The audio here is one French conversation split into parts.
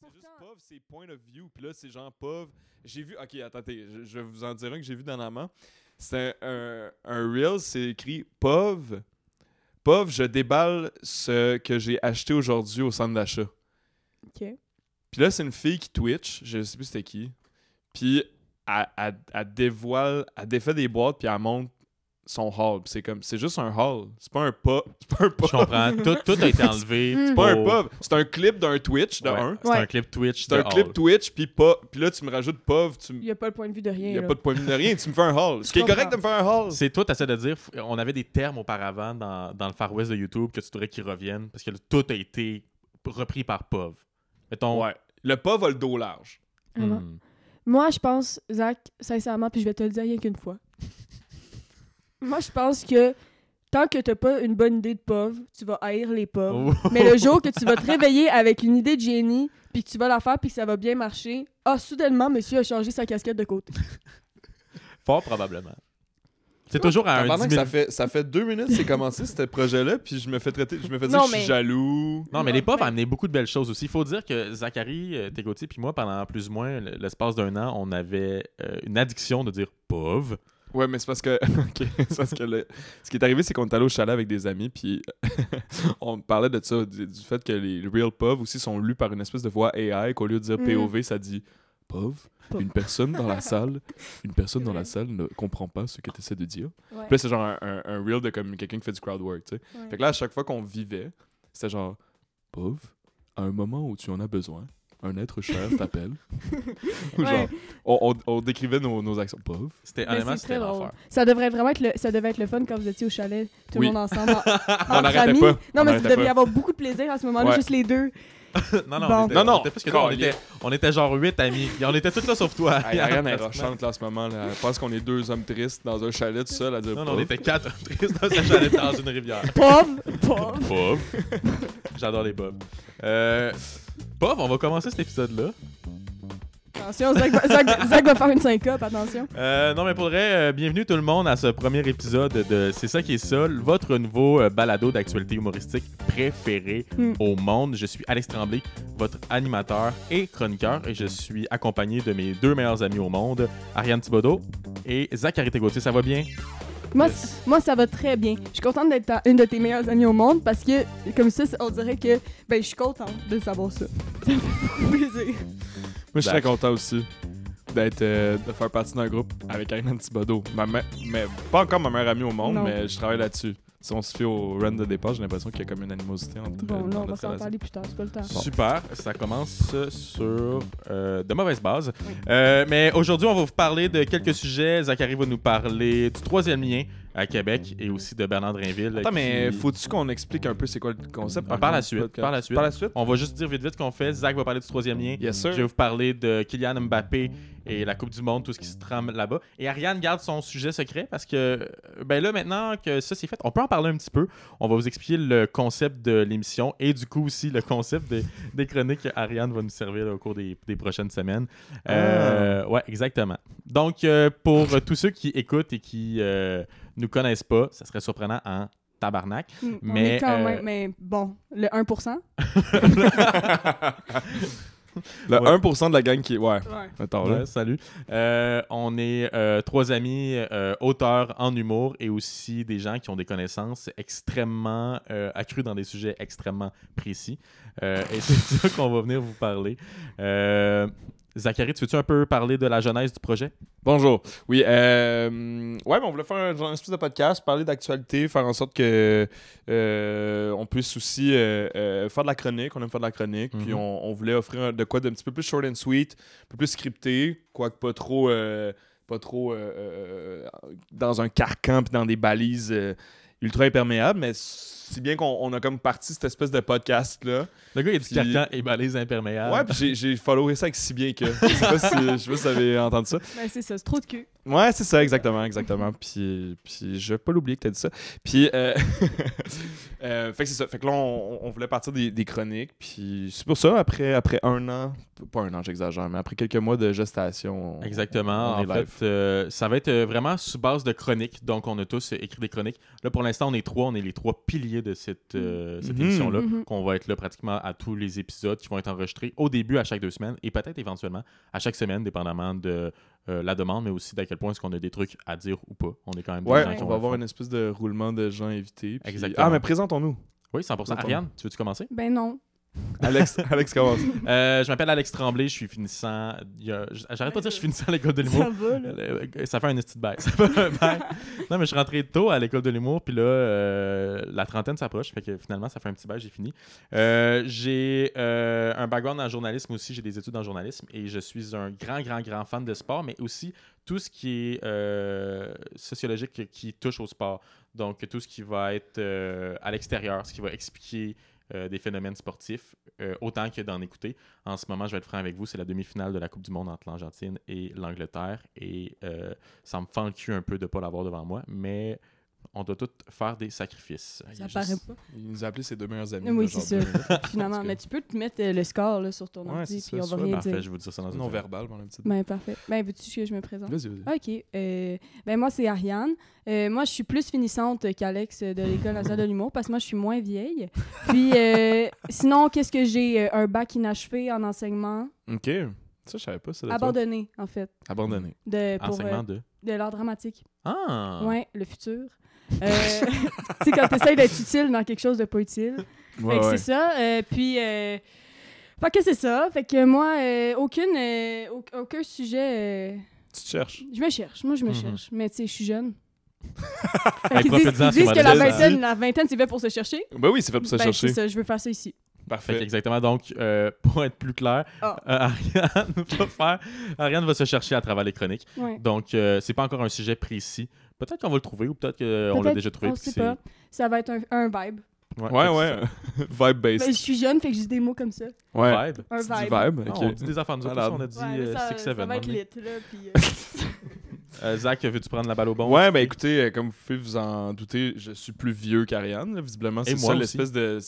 C'est juste POV, c'est point of view. Puis là, c'est genre POV. J'ai vu. Ok, attendez, je vais vous en dire un que j'ai vu dernièrement. C'est un Reel, c'est écrit POV. POV, je déballe ce que j'ai acheté aujourd'hui au centre d'achat. OK. Puis là, c'est une fille qui Twitch, je sais plus c'était qui. Puis elle dévoile, elle défait des boîtes, puis elle montre son haul. Puis c'est juste un haul. C'est pas un POV. Je comprends. Tout a été enlevé. C'est pas un POV. C'est un clip d'un Twitch, de un. C'est un clip Twitch. C'est un clip Twitch, puis là, tu me rajoutes POV. Il n'y a pas le point de vue de rien. Il n'y a là. pas de point de vue de rien. Tu me fais un haul. Ce qui est comprends. correct de me faire un haul. C'est toi, t'essaies de dire, on avait des termes auparavant dans le Far West de YouTube que tu voudrais qu'ils reviennent parce que tout a été repris par POV. Mettons, Ouais. Le POV a le dos large. Alors, moi, je pense, Zach, sincèrement, puis je vais te le dire rien qu'une fois. Moi, je pense que tant que t'as pas une bonne idée de POV, tu vas haïr les POV. Oh. Mais le jour que tu vas te réveiller avec une idée de génie, puis que tu vas la faire, puis que ça va bien marcher, soudainement, monsieur a changé sa casquette de côté. Fort probablement. C'est toujours à un Pendant 10 que 000... ça fait 2 minutes que c'est commencé, ce projet-là, puis je me fais dire Non, que je mais- suis jaloux. Non, mais les POV Ouais. ont amené beaucoup de belles choses aussi. Il faut dire que Zachary Tégotier puis moi, pendant plus ou moins l'espace d'1 an, on avait une addiction de dire POV. Ouais, mais c'est parce que. Ok, c'est parce que ce qui est arrivé, c'est qu'on est allé au chalet avec des amis, puis on parlait de ça, du fait que les Real POV aussi sont lus par une espèce de voix AI, qu'au lieu de dire POV, ça dit POV. POV. Une personne dans la salle ne comprend pas ce que tu essaies de dire. Ouais. Puis là, c'est genre un reel de comme quelqu'un qui fait du crowd work, tu sais. Ouais. Fait que là, à chaque fois qu'on vivait, c'était genre, pauvre, à un moment où tu en as besoin, un être cher t'appelle. Ou Ouais. genre, on décrivait nos actions. Pauvre. C'était Mais honnêtement, c'est c'était très drôle. l'enfer. Ça devrait vraiment ça devait être le fun quand vous étiez au chalet, tout Oui. le monde ensemble. On Entre n'arrêtait amis. pas. Non, On mais vous n'arrêtait devriez pas. avoir beaucoup de plaisir à ce moment-là, Ouais. juste les deux. Non, non, Bon. on était, Non, non, on était plus que toi, on était genre 8 amis. Et on était tous là sauf toi. Hey, Ariane est Pratiquement. rochante là, en ce moment. Là. Elle pense qu'on est 2 hommes tristes dans un chalet tout seul à dire Non, non, on pauvre. était 4 tristes dans un chalet dans une rivière. Pauvre, pauvre. Bob. J'adore les Bob. Bob, on va commencer cet épisode-là. Attention, Zach va faire une syncope, attention. Non, mais pour vrai, bienvenue tout le monde à ce premier épisode de C'est ça qui est ça, votre nouveau balado d'actualité humoristique préféré au monde. Je suis Alex Tremblay, votre animateur et chroniqueur, et je suis accompagné de mes 2 meilleurs amis au monde, Ariane Thibodeau et Zachary Tégotier. Ça va bien? Moi, ça va très bien. Je suis contente d'être une de tes meilleures amies au monde parce que, comme ça, on dirait que je suis contente de savoir ça. Ça me fait beaucoup plaisir. Moi, je suis très content aussi de faire partie d'un groupe avec Ariane Thibodeau. Mais pas encore ma meilleure amie au monde, Non. mais je travaille là-dessus. Si on se fie au run de départ, j'ai l'impression qu'il y a comme une animosité entre Bon, là, dans on va notre s'en relation. parler plus tard, c'est pas le temps. Super, ça commence sur de mauvaises bases. Mais aujourd'hui, on va vous parler de quelques sujets. Zachary va nous parler du 3e lien à Québec et aussi de Bernard Drainville. Attends, mais faut-tu qu'on explique un peu c'est quoi le concept? Par la suite. Par la suite. On va juste dire vite ce qu'on fait. Zach va parler du 3e lien. Yes, sir. Je vais vous parler de Kylian Mbappé et la Coupe du Monde, tout ce qui se trame là-bas. Et Ariane garde son sujet secret parce que, ben là, maintenant que ça c'est fait, on peut en parler un petit peu. On va vous expliquer le concept de l'émission et du coup aussi le concept des chroniques qu'Ariane va nous servir là, au cours des prochaines semaines. Ouais, exactement. Donc, pour tous ceux qui écoutent et qui nous connaissent pas, ça serait surprenant en tabarnak. Mais quand même, mais bon, le 1%. Le Ouais. 1% de la gang qui est... Ouais. Attends, là. Ouais, salut. On est 3 amis auteurs en humour et aussi des gens qui ont des connaissances extrêmement accrues dans des sujets extrêmement précis. Et c'est ça qu'on va venir vous parler. Zachary, tu veux-tu un peu parler de la genèse du projet? Bonjour. Oui, ouais, mais on voulait faire un espèce de podcast, parler d'actualité, faire en sorte que on puisse aussi faire de la chronique. On aime faire de la chronique, puis on voulait offrir de quoi d'un petit peu plus short and sweet, un peu plus scripté, quoique pas trop dans un carcan puis dans des balises ultra imperméables, mais c'est bien qu'on a comme parti cette espèce de podcast-là. Le gars, il a du Puis- carcan et balise imperméable. Ouais, puis j'ai followé ça avec si bien que. Je sais pas si vous avez entendu ça. Ben, c'est ça, c'est trop de cul. Ouais, c'est ça, exactement. Puis je vais pas l'oublier que t'as dit ça. Puis, fait que c'est ça. Fait que là, on voulait partir des chroniques. Puis c'est pour ça, après un an, pas un an, j'exagère, mais après quelques mois de gestation, Exactement. on est En live. fait, ça va être vraiment sous base de chroniques. Donc, on a tous écrit des chroniques. Là, pour l'instant, on est 3. On est les 3 piliers de cette émission-là. Qu'on va être là pratiquement à tous les épisodes qui vont être enregistrés au début à chaque 2 semaines et peut-être éventuellement à chaque semaine, dépendamment de la demande, mais aussi d'à quel point est-ce qu'on a des trucs à dire ou pas. On est quand même des gens Ouais, qui on ont va un avoir fond. une espèce de roulement de gens invités. Puis... Exactement. Ah, mais présentons-nous. Oui, 100%. Présentons-nous. Ariane, tu veux-tu commencer? Ben non. Alex commence. Je m'appelle Alex Tremblay, je suis finissant. J'arrête pas de dire que je suis finissant à l'école de l'humour. Ça va, là. Ça fait un esti de bail. Ça fait un bail. Non, mais je suis rentré tôt à l'école de l'humour, puis là, la trentaine s'approche, fait que finalement, ça fait un petit bail, j'ai fini. J'ai un background en journalisme aussi, j'ai des études en journalisme, et je suis un grand fan de sport, mais aussi tout ce qui est sociologique qui touche au sport. Donc, tout ce qui va être à l'extérieur, ce qui va expliquer des phénomènes sportifs, autant que d'en écouter. En ce moment, je vais être franc avec vous, c'est la demi-finale de la Coupe du Monde entre l'Argentine et l'Angleterre. Et ça me fend le cul un peu de ne pas l'avoir devant moi, mais on doit tous faire des sacrifices. Ça paraît pas. Il nous a appelé ses 2 meilleurs amis. Oui, là, c'est genre ça. 2 minutes. Finalement. Parce que- Mais tu peux te mettre le score là, sur ton Ouais, ordi, c'est puis ça, on va ça, rien Parfait, dire. je vais vous dire ça dans une Non seconde. verbal pendant une petite. Ben, parfait. Ben, veux-tu que je me présente? Vas-y. OK. Ben, moi, c'est Ariane. Moi, je suis plus finissante qu'Alex de l'École nationale de l'humour parce que moi, je suis moins vieille. Puis, sinon, qu'est-ce que j'ai? Un bac inachevé en enseignement. Ok. Ça, je savais pas. Ça, de toi. Abandonné, en fait. Abandonné. Pour Enseignement de... de l'art dramatique. Ah! Ouais, le futur. Tu sais, quand tu essaies d'être utile dans quelque chose de pas utile. Fait que c'est ça. Puis, fait que c'est ça. Fait que moi, aucun sujet. Tu te cherches. Je me cherche. Moi, je me Mhm. cherche. Mais tu sais, je suis jeune. Hey, Ils profite-en, disent c'est que la modeste. vingtaine, c'est fait pour se chercher. Ben oui, c'est fait pour se Ben, chercher. c'est ça, je veux faire ça ici. Fait Parfait. exactement. Donc, pour être plus clair, Ah. Ariane va se chercher à travers les chroniques. Ouais. Donc, c'est pas encore un sujet précis. Peut-être qu'on va le trouver ou peut-être qu'on l'a Peut-être, déjà trouvé. on puis sait c'est- pas. Ça va être un vibe. Ouais. Vibe-based. Ben, je suis jeune, fait que je dis des mots comme ça. Ouais. Vibe. Un Tu dis vibe. vibe. Non, Ok. on dit des affaires. Nous autres, Malade. on a dit Ouais, mais ça, 6-7. ça va être lit, là. Puis, Zach, veux-tu prendre la balle au bon? Ouais, ben écoutez, comme vous pouvez vous en douter, je suis plus vieux qu'Ariane, là, visiblement. C'est Et ça moi l'espèce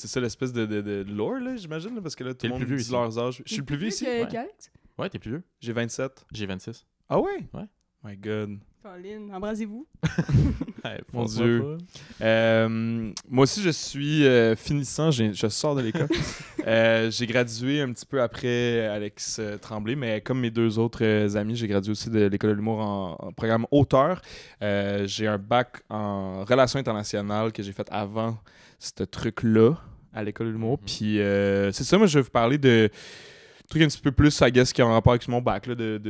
de lore, là, j'imagine, là, parce que là, tout T'es le le monde plus vieux dit ici. leurs âges. Je suis le plus vieux ici? Ouais. qu'Alex? Ouais, t'es plus vieux. J'ai 27. J'ai 26. Ah ouais? Ouais. My God. Pauline, embrassez-vous. Ouais, Mon force-moi Dieu. pas. Moi aussi, je suis finissant. Je sors de l'école. J'ai gradué un petit peu après Alex Tremblay, mais comme mes 2 autres amis, j'ai gradué aussi de l'école de l'humour en programme auteur. J'ai un bac en relations internationales que j'ai fait avant ce truc-là à l'école de l'humour. Puis c'est ça, moi, je vais vous parler de trucs un petit peu plus, I guess, qui ont rapport avec mon bac, là,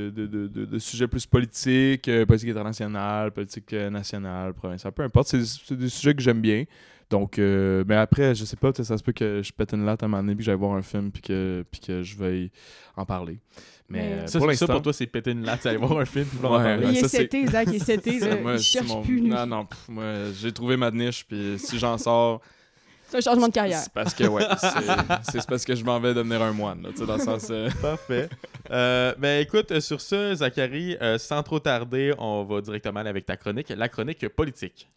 de sujets plus politiques, politique internationale, politique nationale, provinciale, peu importe. C'est des sujets que j'aime bien. Donc, mais après, je sais pas, peut-être ça se peut que je pète une latte à un moment donné, puis que j'aille voir un film, puis que je vais pour parler. Mais Ça, pour ça, l'instant... pour toi, c'est péter une latte, aller voir un film, puis vouloir en Ouais, parler. ouais. Il est ça, c'est- seté, Zach, il est seté. là. moi, Il c'est cherche mon- plus. lui. Non, moi, j'ai trouvé ma niche, puis si j'en sors... C'est un changement de carrière. C'est parce que, ouais, c'est parce que je m'en vais devenir un moine, là, tu sais, dans le sens... Parfait. Ben écoute, sur ce, Zachary, sans trop tarder, on va directement aller avec ta chronique, la chronique politique.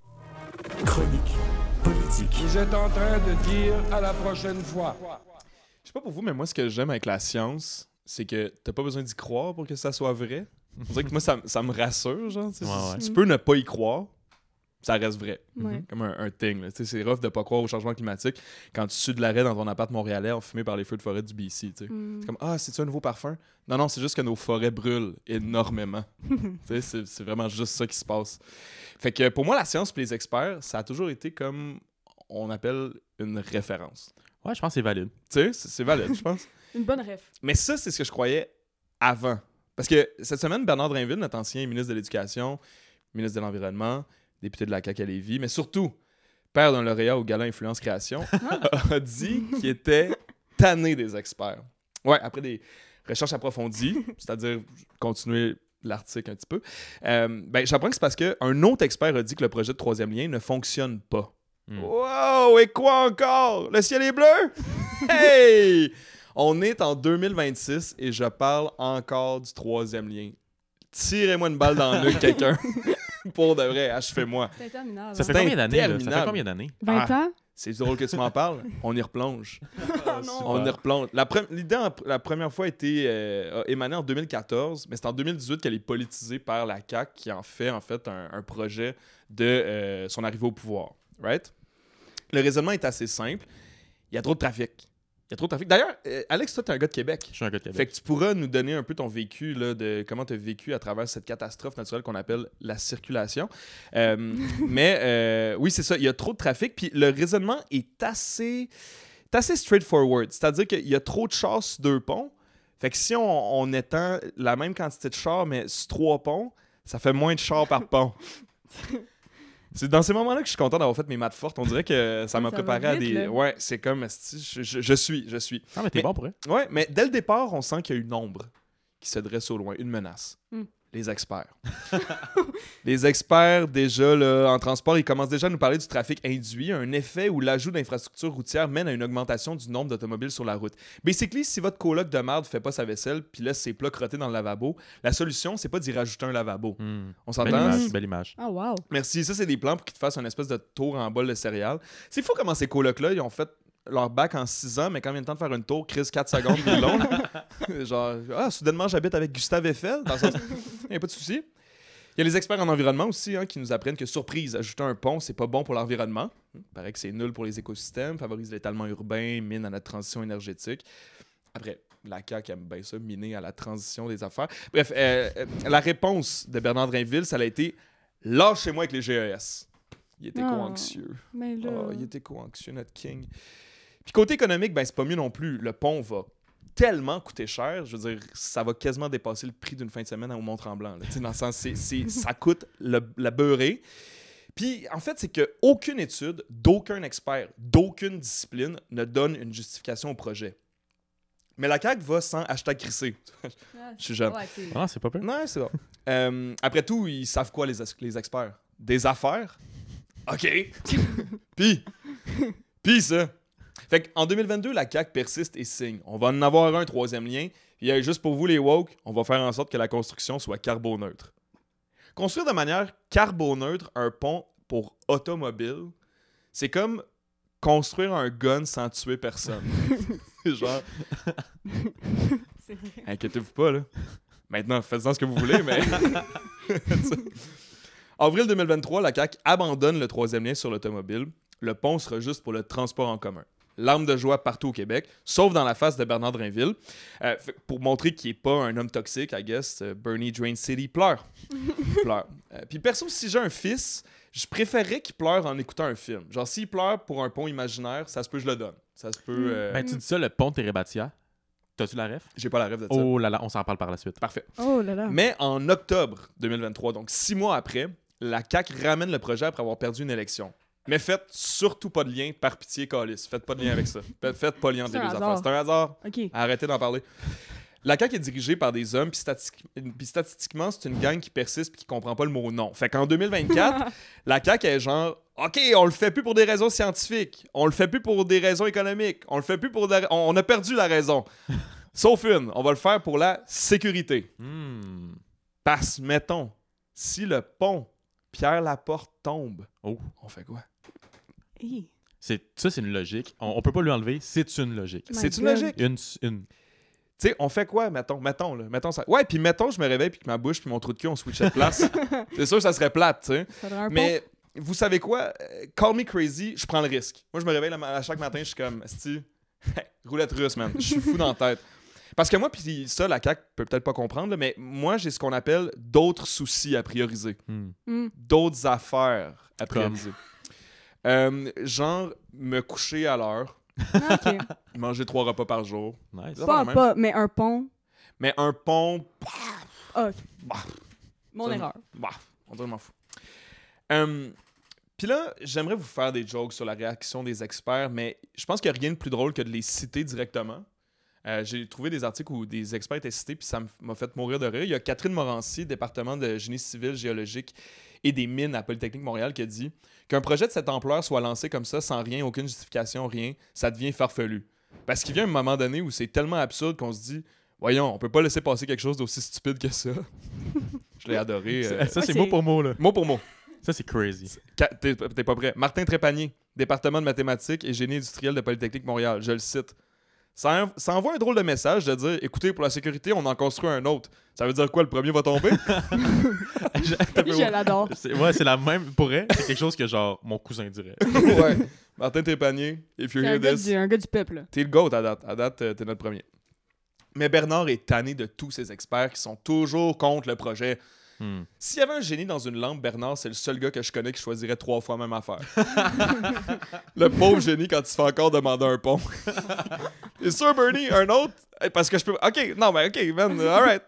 Chronique politique. Vous êtes en train de dire à la prochaine fois. Je sais pas pour vous, mais moi, ce que j'aime avec la science, c'est que t'as pas besoin d'y croire pour que ça soit vrai. On dirait que moi, ça me rassure, genre. Tu sais, Ouais. tu peux ne pas y croire, ça reste vrai. Ouais. Comme un thing. Là. Tu sais, c'est rough de pas croire au changement climatique quand tu sues de l'arrêt dans ton appart montréalais enfumé par les feux de forêt du BC. Tu sais. C'est comme, ah, c'est-tu un nouveau parfum? Non, c'est juste que nos forêts brûlent énormément. Tu sais, c'est vraiment juste ça qui se passe. Fait que pour moi, la science et les experts, ça a toujours été comme on appelle une référence. Ouais, je pense que c'est valide. Tu sais, c'est valide, je pense. Une bonne ref. Mais ça, c'est ce que je croyais avant. Parce que cette semaine, Bernard Drinville, notre ancien ministre de l'Éducation, ministre de l'Environnement, député de la CAQ à Lévis, mais surtout père d'un lauréat au Gala Influence Création, a dit qu'il était tanné des experts. Ouais, après des recherches approfondies, c'est-à-dire continuer l'article un petit peu, ben, j'apprends que c'est parce qu'un autre expert a dit que le projet de troisième lien ne fonctionne pas. Wow! Et quoi encore? Le ciel est bleu? Hey! On est en 2026 et je parle encore du troisième lien. tirez-moi une balle dans le nez de quelqu'un. Pour de vrai, achevez-moi. C'est interminable. Ça fait hein. combien d'années, là? Ça fait interminable. combien d'années? 20 ans? C'est drôle que tu m'en parles. On y replonge. non. On y replonge. L'idée, la première fois, a émanée en 2014, mais c'est en 2018 qu'elle est politisée par la CAQ qui en fait un projet de son arrivée au pouvoir. Right? Le raisonnement est assez simple. Il y a trop de trafic. D'ailleurs, Alex, toi, t'es un gars de Québec. Je suis un gars de Québec. Fait que tu pourras nous donner un peu ton vécu, là, de comment tu as vécu à travers cette catastrophe naturelle qu'on appelle la circulation. Mais oui, c'est ça. Il y a trop de trafic. Puis le raisonnement est assez straightforward. C'est-à-dire qu'il y a trop de chars sur 2 ponts. Fait que si on étend la même quantité de chars, mais sur 3 ponts, ça fait moins de chars par pont. C'est dans ces moments-là que je suis content d'avoir fait mes maths fortes. On dirait que ça m'a Ça préparé va à vite, des... là. Ouais, c'est comme... Je suis. Ah, mais t'es Mais- bon pour eux. Ouais, mais dès le départ, on sent qu'il y a une ombre qui se dresse au loin, une menace. Mm. Les experts. Les experts, déjà, là, en transport, ils commencent déjà à nous parler du trafic induit, un effet où l'ajout d'infrastructures routières mène à une augmentation du nombre d'automobiles sur la route. Basically, si votre coloc de merde fait pas sa vaisselle puis laisse ses plats crottés dans le lavabo, la solution, c'est pas d'y rajouter un lavabo. On Belle s'entend? image, belle image. Ah, wow. Merci. Ça, c'est des plans pour qu'ils te fassent une espèce de tour en bol de céréales. C'est fou comment ces colocs-là, ils ont fait leur bac en 6 ans, mais quand il vient le temps de faire une tour, Chris, 4 secondes, il est long. Genre, soudainement, j'habite avec Gustave Eiffel. Dans le sens, il n'y a pas de souci. Il y a les experts en environnement aussi qui nous apprennent que, surprise, ajouter un pont, c'est pas bon pour l'environnement. Il paraît que c'est nul pour les écosystèmes, favorise l'étalement urbain, mine à notre transition énergétique. Après, la CAQ aime bien ça, miner à la transition des affaires. Bref, la réponse de Bernard Drinville, ça a été « Lâchez-moi avec les GES ». Il était Oh. co-anxieux. Mais là... Oh, il était co-anxieux, notre king. Puis côté économique, ben c'est pas mieux non plus. Le pont va tellement coûter cher, je veux dire, ça va quasiment dépasser le prix d'une fin de semaine au Mont-Tremblant. Là. Tu sais, dans le sens, ça coûte la beurrée. Puis en fait, c'est qu'aucune étude, d'aucun expert, d'aucune discipline ne donne une justification au projet. Mais la CAQ va sans hashtag crisser. Je suis jeune. Ouais, t'es- Ah, c'est pas pire. Non, c'est bon. Après tout, ils savent quoi, les experts? Des affaires? OK. Puis ça. Fait qu'en 2022, la CAQ persiste et signe. On va en avoir un 3e lien. Puis juste pour vous, les woke, on va faire en sorte que la construction soit carboneutre. Construire de manière carboneutre un pont pour automobile, c'est comme construire un gun sans tuer personne. Genre, c'est vrai. inquiétez-vous pas, là. Maintenant, faites-en ce que vous voulez, mais... Avril 2023, la CAQ abandonne le 3e lien sur l'automobile. Le pont sera juste pour le transport en commun. Larmes de joie partout au Québec, sauf dans la face de Bernard Drinville. Pour montrer qu'il n'est pas un homme toxique, I guess, Bernie Drain City pleure. Pleure. Puis perso, si j'ai un fils, je préférerais qu'il pleure en écoutant un film. Genre, s'il pleure pour un pont imaginaire, ça se peut, je le donne. Ça se peut... Ben, tu dis ça, le pont Térébatia. T'as-tu la ref? J'ai pas la rêve de ça. Oh là là, on s'en parle par la suite. Parfait. Oh là là. Mais en octobre 2023, donc 6 mois après, la CAQ ramène le projet après avoir perdu une élection. Mais faites surtout pas de lien, par pitié, calice. Faites pas de lien avec ça. Faites pas de lien entre C'est les un deux hasard. affaires. C'est un hasard. OK. Arrêtez d'en parler. La CAQ est dirigée par des hommes, puis statistiquement, c'est une gang qui persiste puis qui comprend pas le mot non. Fait qu'en 2024, la CAQ est genre « OK, on le fait plus pour des raisons scientifiques. On le fait plus pour des raisons économiques. On le fait plus pour... On a perdu la raison. Sauf une, on va le faire pour la sécurité. Parce, mettons, si le pont Pierre Laporte tombe, Oh. on fait quoi? Hi. Ça, c'est une logique. On peut pas lui enlever. C'est une logique. My C'est une God. logique. Une. Tu sais, on fait quoi, mettons ça. Ouais, puis mettons, je me réveille puis que ma bouche puis mon trou de cul, on switchait de place. C'est sûr que ça serait plate, tu sais. Faudrait un pont. Mais vous savez quoi? Call me crazy, je prends le risque. Moi, je me réveille à chaque matin, je suis comme, esti, roulette russe, man. Je suis fou dans la tête. Parce que moi, puis ça, la CAQ peut peut-être pas comprendre, là, mais moi, j'ai ce qu'on appelle d'autres soucis à prioriser. D'autres affaires à prioriser. Genre, me coucher à l'heure, Ah, OK. manger 3 repas par jour. Nice. Ça, Pas, même. pas, mais un pont. Mais un pont, Ah, OK. bah, Mon ça, erreur. bah, on dirait que je m'en fous. Puis là, j'aimerais vous faire des jokes sur la réaction des experts, mais je pense qu'il n'y a rien de plus drôle que de les citer directement. J'ai trouvé des articles où des experts étaient cités, puis ça m'a fait mourir de rire. Il y a Catherine Morancy, département de génie civil, géologique et des mines à Polytechnique Montréal, qui a dit qu'un projet de cette ampleur soit lancé comme ça, sans rien, aucune justification, rien, ça devient farfelu. Parce qu'il vient un moment donné où c'est tellement absurde qu'on se dit « Voyons, on peut pas laisser passer quelque chose d'aussi stupide que ça. » Je l'ai adoré. Ça, c'est mot pour mot, là. Mot pour mot. Ça, c'est crazy. T'es pas prêt. Martin Trépanier, département de mathématiques et génie industriel de Polytechnique Montréal. Je le cite. Ça envoie un drôle de message de dire « Écoutez, pour la sécurité, on en construit un autre. » Ça veut dire quoi? Le premier va tomber? Je l'adore. C'est la même. Pour elle, c'est quelque chose que, genre, mon cousin dirait. Ouais. Martin Trépanier, if you C'est hear this, un gars du peuple. Là. t'es le GOAT à date. À date, t'es notre premier. Mais Bernard est tanné de tous ces experts qui sont toujours contre le projet. S'il y avait un génie dans une lampe, Bernard, c'est le seul gars que je connais qui choisirait 3 fois la même affaire. Le pauvre génie quand il se fait encore demander un pont. T'es sûr, Bernie? Un autre? Parce que je peux... OK, non, mais OK, man, all right.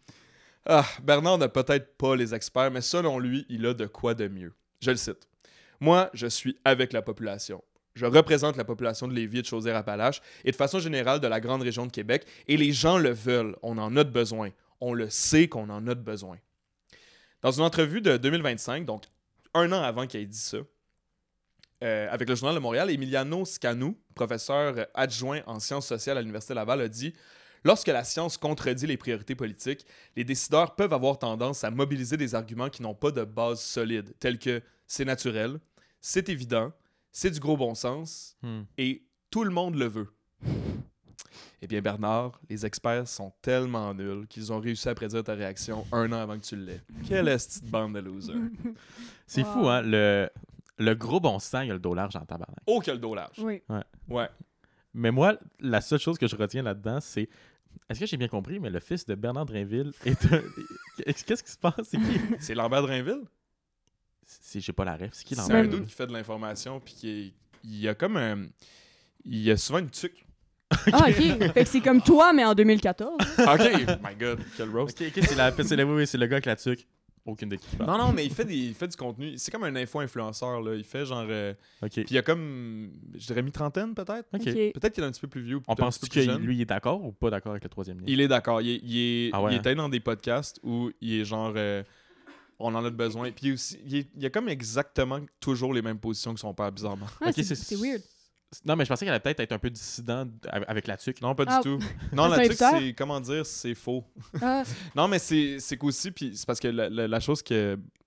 Bernard n'a peut-être pas les experts, mais selon lui, il a de quoi de mieux. Je le cite. « Moi, je suis avec la population. Je représente la population de Lévis et de Chaudière-Appalaches et de façon générale de la grande région de Québec. Et les gens le veulent. On en a besoin. On le sait qu'on en a besoin. » Dans une entrevue de 2025, donc 1 an avant qu'il ait dit ça, avec le Journal de Montréal, Emiliano Scanou, professeur adjoint en sciences sociales à l'Université Laval, a dit « Lorsque la science contredit les priorités politiques, les décideurs peuvent avoir tendance à mobiliser des arguments qui n'ont pas de base solide, tels que « c'est naturel »,« c'est évident »,« c'est du gros bon sens » et « tout le monde le veut ». Eh bien, Bernard, les experts sont tellement nuls qu'ils ont réussi à prédire ta réaction 1 an avant que tu l'aies. Quelle est cette petite bande de losers? C'est fou, hein? Le gros bon sens, il y a le dos large en tabarnak. Oh, quel dos large! Oui. Ouais. Mais moi, la seule chose que je retiens là-dedans, c'est... Est-ce que j'ai bien compris, mais le fils de Bernard Drainville est un... Qu'est-ce qui se passe? C'est qui? C'est Lambert Drainville? J'ai pas la ref. C'est qui C'est Lambert? un dude qui fait de l'information, puis il y a comme un... Il y a souvent une tuque. Ah, OK. Fait que c'est comme toi, mais en 2014. OK! My God, quel roast. Ok, c'est le gars avec la tuque. Aucune de qui parle. Non, mais il fait du contenu. C'est comme un info-influenceur, là. Il fait genre... Ok. Puis il y a comme, je dirais, mi-trentaine, peut-être? Ok. Peut-être qu'il est un petit peu plus vieux. On peut-être un pense-tu petit peu plus que jeune. lui, il est d'accord ou pas d'accord avec le troisième lien? Il est d'accord. Il est Ah ouais, allé dans des podcasts où il est genre... on en a besoin. Puis aussi, il a comme exactement toujours les mêmes positions que son père, bizarrement. Ouais, Ok, c'est weird. Non, mais je pensais qu'elle allait peut-être être un peu dissident avec la tuque. Non, pas du Ah. tout. Non, C'est la un tuque, hipster? c'est... Comment dire? C'est faux. Ah, Non, mais c'est qu'aussi... Puis c'est parce que la chose qui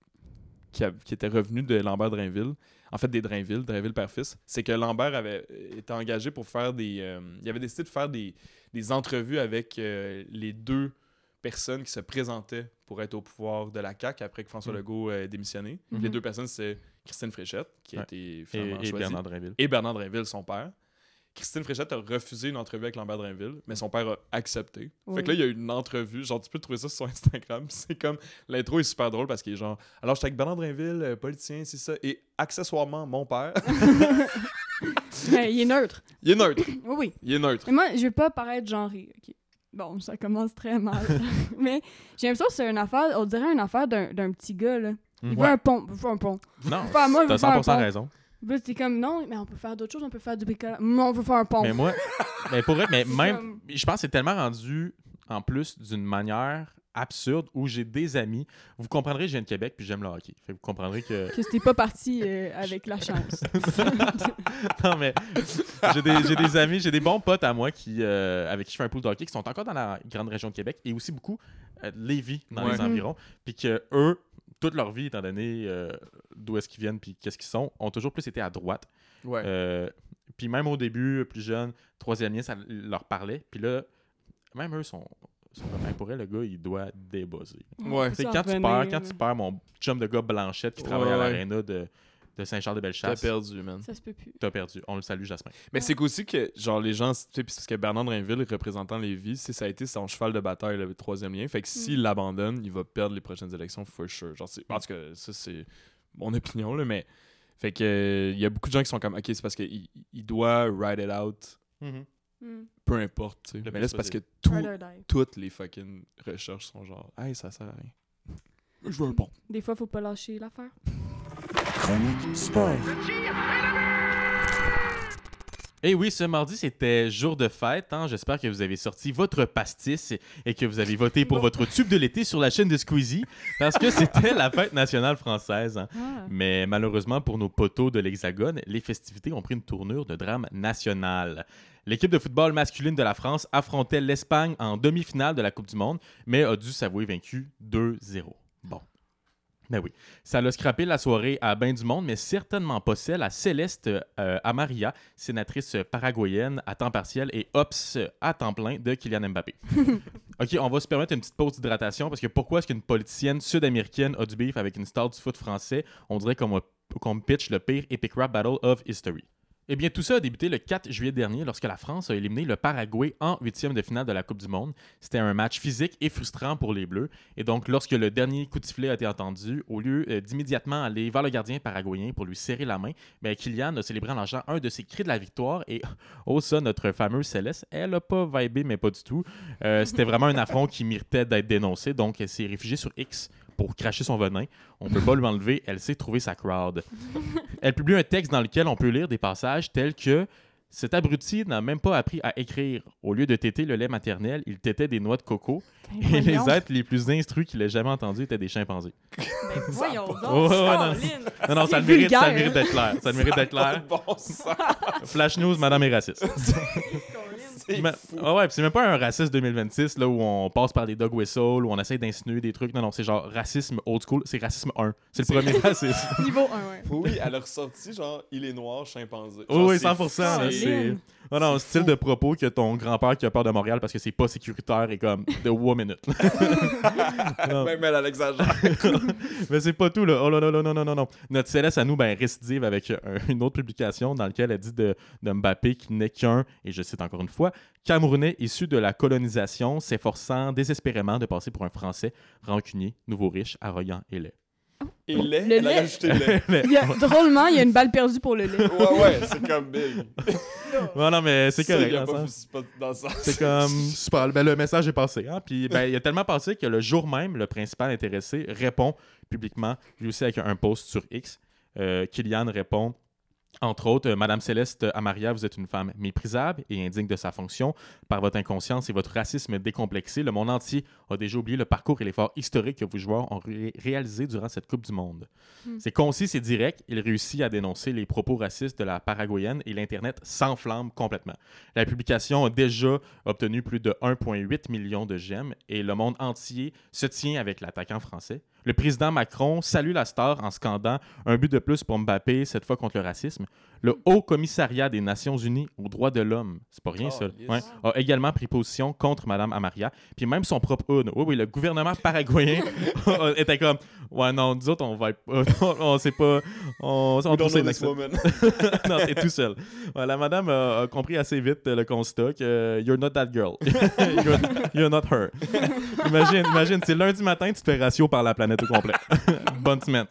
était revenue de Lambert Drainville, en fait des Drainville père-fils, c'est que Lambert avait été engagé pour faire des... il avait décidé de faire des entrevues avec les 2 personnes qui se présentaient pour être au pouvoir de la CAQ après que François Legault ait démissionné. Les 2 personnes, c'est Christine Fréchette, qui a été finalement Et choisie, Bernard Drainville. et Bernard Drainville, son père. Christine Fréchette a refusé une entrevue avec Lambert Drainville, mais son père a accepté. Oui. Fait que là, il y a eu une entrevue. Genre, tu peux trouver ça sur Instagram. C'est comme... L'intro est super drôle parce qu'il est genre... Alors, j'étais avec Bernard Drainville, politicien, c'est ça. Et accessoirement, mon père. mais il est neutre. Il est neutre. Oui, oui. Il est neutre. Mais moi, je vais pas paraître genré. OK. Bon, ça commence très mal. Mais j'ai l'impression que c'est une affaire... On dirait une affaire d'un petit gars, là. Il veut un pont. Il veut un pont. Non, Enfin, moi, je veux t'as faire un 100% pont. raison. Puis là, c'est comme, non, mais on peut faire d'autres choses. On peut faire du bricolage. Non, on veut faire un pont. Mais moi, mais pour vrai, mais C'est même, comme- je pense que c'est tellement rendu, en plus, d'une manière absurde où j'ai des amis. Vous comprendrez, je viens de Québec puis j'aime le hockey. Fait que vous comprendrez que... Que c'était pas parti avec la chance. Non, mais j'ai des amis, j'ai des bons potes à moi qui, avec qui je fais un pool de hockey qui sont encore dans la grande région de Québec et aussi beaucoup de Lévis dans Ouais. les environs. Puis que eux, toute leur vie, étant donné d'où est-ce qu'ils viennent puis qu'est-ce qu'ils sont, ont toujours plus été à droite. Ouais. Puis même au début, plus jeune, troisième lien, ça leur parlait. Puis là, même eux sont comme, hey, pour elle, le gars, il doit débosser. Ouais. C'est Ça quand tu revenait, perds, mon chum de gars Blanchette qui travaille à Ouais. l'aréna de Saint-Charles-de-Bellechasse, T'as perdu, man. Ça se peut plus. t'as perdu. On le salue, Jasmin. Mais c'est qu'aussi que, genre, les gens, tu sais, puis c'est parce que Bernard Drainville, représentant Lévis, ça a été son cheval de bataille, le troisième lien. Fait que s'il l'abandonne, il va perdre les prochaines élections, for sure. Genre, en tout cas, ça, c'est mon opinion, là, mais. Fait que, il y a beaucoup de gens qui sont comme, OK, c'est parce qu'il doit ride it out, peu importe, tu sais. Le Mais là, c'est parce que Ride or die. toutes les fucking recherches sont genre, hey, ça sert à rien. Je veux un pont. Des fois, faut pas lâcher l'affaire. Chronique sport. Et oui, ce mardi, c'était jour de fête. Hein? J'espère que vous avez sorti votre pastis et que vous avez voté pour votre tube de l'été sur la chaîne de Squeezie parce que c'était la fête nationale française. Hein? Ah. Mais malheureusement, pour nos poteaux de l'Hexagone, les festivités ont pris une tournure de drame national. L'équipe de football masculine de la France affrontait l'Espagne en demi-finale de la Coupe du Monde, mais a dû s'avouer vaincue 2-0. Ben oui. Ça l'a scrappé la soirée à ben du monde, mais certainement pas celle à Céleste Amaria, sénatrice paraguayenne à temps partiel et ops à temps plein de Kylian Mbappé. OK, on va se permettre une petite pause d'hydratation parce que pourquoi est-ce qu'une politicienne sud-américaine a du beef avec une star du foot français? On dirait qu'on me pitch le pire Epic Rap Battle of History. Eh bien, tout ça a débuté le 4 juillet dernier lorsque la France a éliminé le Paraguay en 8e de finale de la Coupe du Monde. C'était un match physique et frustrant pour les Bleus. Et donc, lorsque le dernier coup de sifflet a été entendu, au lieu d'immédiatement aller vers le gardien paraguayen pour lui serrer la main, Kylian a célébré en lâchant un de ses cris de la victoire. Et ça, notre fameuse Céleste, elle n'a pas vibé, mais pas du tout. C'était vraiment un affront qui méritait d'être dénoncé. Donc, elle s'est réfugiée sur X pour cracher son venin. On ne peut pas lui enlever, elle sait trouver sa crowd. Elle publie un texte dans lequel on peut lire des passages tels que « Cet abruti n'a même pas appris à écrire. Au lieu de téter le lait maternel, il tétait des noix de coco. Et les êtres les plus instruits qu'il ait jamais entendus étaient des chimpanzés. » Voyons donc, non, ça le mérite d'être clair. Ça le mérite d'être clair. Bon sang. Flash news, madame est raciste. C'est même pas un racisme 2026 là, où on passe par des dog whistles, où on essaie d'insinuer des trucs. Non, c'est genre racisme old school. C'est racisme 1. C'est le premier racisme. Niveau 1, ouais. Oui, elle a ressorti genre il est noir, chimpanzé. Oui, 100%. C'est style de propos que ton grand-père qui a peur de Montréal parce que c'est pas sécuritaire et comme de 1 minute. Même elle exagère. Mais c'est pas tout, là. Oh là là, non. Notre Céleste à nous, récidive avec une autre publication dans laquelle elle dit de Mbappé qu'il n'est qu'un, et je cite encore une fois, Camerounais issu de la colonisation s'efforçant désespérément de passer pour un Français rancunier, nouveau riche, arrogant et laid. Et lait, le elle a lait. rajouté lait. Drôlement, il y a une balle perdue pour le lait. Ouais, c'est comme big. Non, mais c'est correct. Dans le sens. C'est comme super. Le message est passé. Hein? Puis il a tellement passé que le jour même, le principal intéressé répond publiquement, lui aussi avec un post sur X. Kylian répond. Entre autres, Madame Céleste Amaria, vous êtes une femme méprisable et indigne de sa fonction. Par votre inconscience et votre racisme décomplexé, le monde entier a déjà oublié le parcours et l'effort historique que vos joueurs ont réalisé durant cette Coupe du Monde. C'est concis, c'est direct. Il réussit à dénoncer les propos racistes de la Paraguayenne et l'Internet s'enflamme complètement. La publication a déjà obtenu plus de 1,8 million de j'aime et le monde entier se tient avec l'attaquant français. Le président Macron salue la star en scandant un but de plus pour Mbappé, cette fois contre le racisme. Le Haut Commissariat des Nations Unies aux droits de l'homme, c'est pas rien ça, a également pris position contre Mme Amaria. Puis même son propre hood, le gouvernement paraguayen était comme « Ouais, non, nous autres, on va être... on sait pas... On trouve ça inacceptable. » Non, t'es tout seul. Ouais, la madame a compris assez vite le constat que « You're not that girl. you're not her. » Imagine, c'est lundi matin, tu te fais ratio par la planète au complet. Bonne semaine.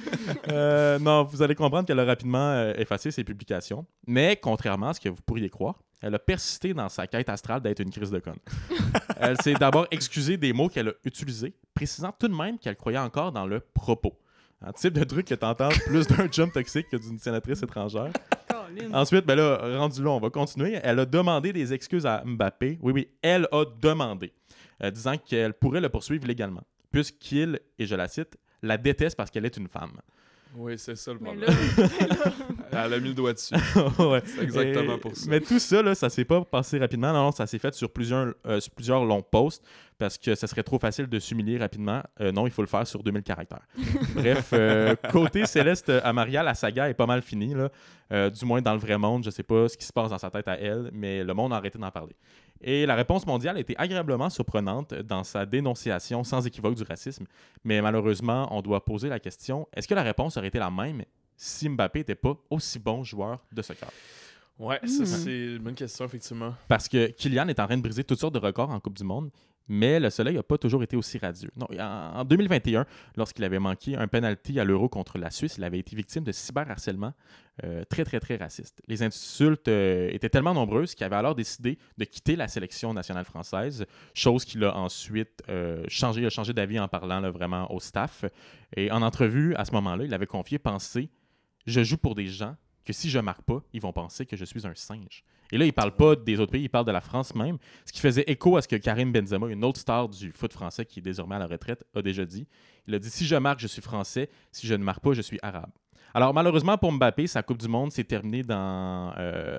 Non, vous allez comprendre qu'elle a rapidement effacé ses publications. Mais, contrairement à ce que vous pourriez croire, elle a persisté dans sa quête astrale d'être une crise de conne. Elle s'est d'abord excusée des mots qu'elle a utilisés, précisant tout de même qu'elle croyait encore dans le propos. Un type de truc que t'entends plus d'un chum toxique que d'une sénatrice étrangère. Ensuite, rendu là, on va continuer. Elle a demandé des excuses à Mbappé. Oui, elle a demandé, disant qu'elle pourrait le poursuivre légalement, puisqu'il, et je la cite, la déteste parce qu'elle est une femme. Oui, c'est ça le problème. Là... Elle a mis le doigt dessus. Ouais. C'est exactement pour ça. Mais tout ça, là, ça s'est pas passé rapidement. Non, ça s'est fait sur plusieurs longs posts parce que ça serait trop facile de s'humilier rapidement. Non, il faut le faire sur 2000 caractères. Bref, côté Céleste Amaria, la saga est pas mal finie. Là. Du moins dans le vrai monde. Je sais pas ce qui se passe dans sa tête à elle, mais le monde a arrêté d'en parler. Et la réponse mondiale a été agréablement surprenante dans sa dénonciation sans équivoque du racisme. Mais malheureusement, on doit poser la question, est-ce que la réponse aurait été la même si Mbappé n'était pas aussi bon joueur de soccer? Ouais, ça c'est une bonne question, effectivement. Parce que Kylian est en train de briser toutes sortes de records en Coupe du Monde, mais le soleil n'a pas toujours été aussi radieux. Non, en 2021, lorsqu'il avait manqué un penalty à l'Euro contre la Suisse, il avait été victime de cyberharcèlement très, très, très raciste. Les insultes étaient tellement nombreuses qu'il avait alors décidé de quitter la sélection nationale française, chose qu'il a ensuite changé. Il a changé d'avis en parlant là, vraiment au staff. Et en entrevue, à ce moment-là, il avait confié penser « Je joue pour des gens que si je marque pas, ils vont penser que je suis un singe. » Et là, il parle pas des autres pays, il parle de la France même, ce qui faisait écho à ce que Karim Benzema, une autre star du foot français qui est désormais à la retraite, a déjà dit. Il a dit « Si je marque, je suis français. Si je ne marque pas, je suis arabe. » Alors, malheureusement pour Mbappé, sa Coupe du Monde s'est terminée dans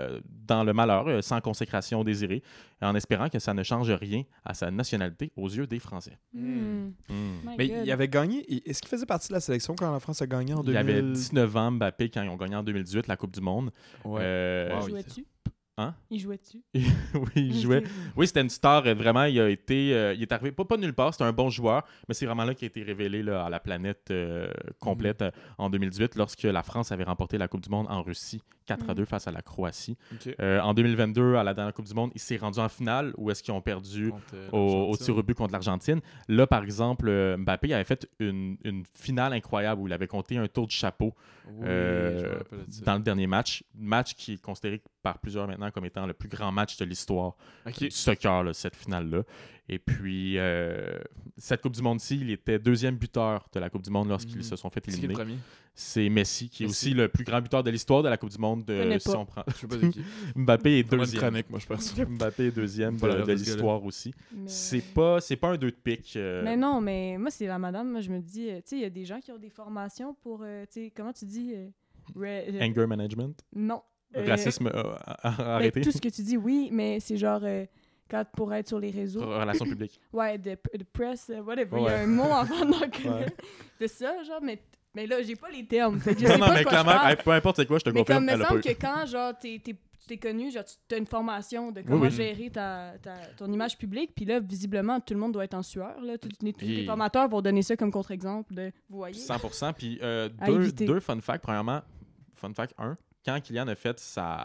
le malheur, sans consécration désirée, en espérant que ça ne change rien à sa nationalité aux yeux des Français. My Mais God. il avait gagné. Est-ce qu'il faisait partie de la sélection quand la France a gagné en 2000? Il avait 19 ans, Mbappé, quand ils ont gagné en 2018 la Coupe du Monde. Ouais. Il Wow, jouait-tu? Hein? Il jouait-tu? Oui, il jouait. Oui, c'était une star. Vraiment, il est arrivé pas nulle part. C'était un bon joueur, mais c'est vraiment là qu'il a été révélé là, à la planète complète en 2018 lorsque la France avait remporté la Coupe du Monde en Russie 4-2 face à la Croatie. Ok. En 2022, à la dernière Coupe du Monde, il s'est rendu en finale où est-ce qu'ils ont perdu au tir au but contre l'Argentine. Là, par exemple, Mbappé avait fait une finale incroyable où il avait compté un tour de chapeau Oui, je me rappelle de ça. dans le dernier match. Match qui est considéré par plusieurs maintenant comme étant le plus grand match de l'histoire du soccer, là, cette finale-là. Et puis, cette Coupe du Monde-ci, il était deuxième buteur de la Coupe du Monde lorsqu'ils se sont fait C'est qui le éliminer. premier? C'est Messi, qui est Messi. aussi le plus grand buteur de l'histoire de la Coupe du Monde. connais Si pas. on prend... Je sais pas de qui. Mbappé est Pas mal de deuxième. chronique, moi, je pense. Mbappé est deuxième Pas la de rêve de ce l'histoire aussi. Mais- C'est pas un 2 de pique. Mais non, mais moi, c'est la madame. Moi, je me dis, tu sais, il y a des gens qui ont des formations pour, tu sais, comment tu dis? Anger management. Non. Racisme Ben, arrêté. tout ce que tu dis, oui, mais c'est genre, quand pour être sur les réseaux. Relations publiques. Ouais, de press, whatever. Il y Ouais. a un mot en anglais Ouais. de ça, genre, mais là, j'ai pas les termes. Fait que je sais Non, pas mais de quoi je clairement, parle. hey, peu importe c'est quoi, je te Mais confirme, comme, il elle me a pas semble eu. que quand, genre, t'es connu, genre, tu as une formation de comment oui. gérer ton image publique, puis là, visiblement, tout le monde doit être en sueur, là. Tous les Et- formateurs vont donner ça comme contre-exemple de, vous voyez? 100%. Puis À deux éviter. fun facts. Premièrement, fun fact 1, quand Kylian a fait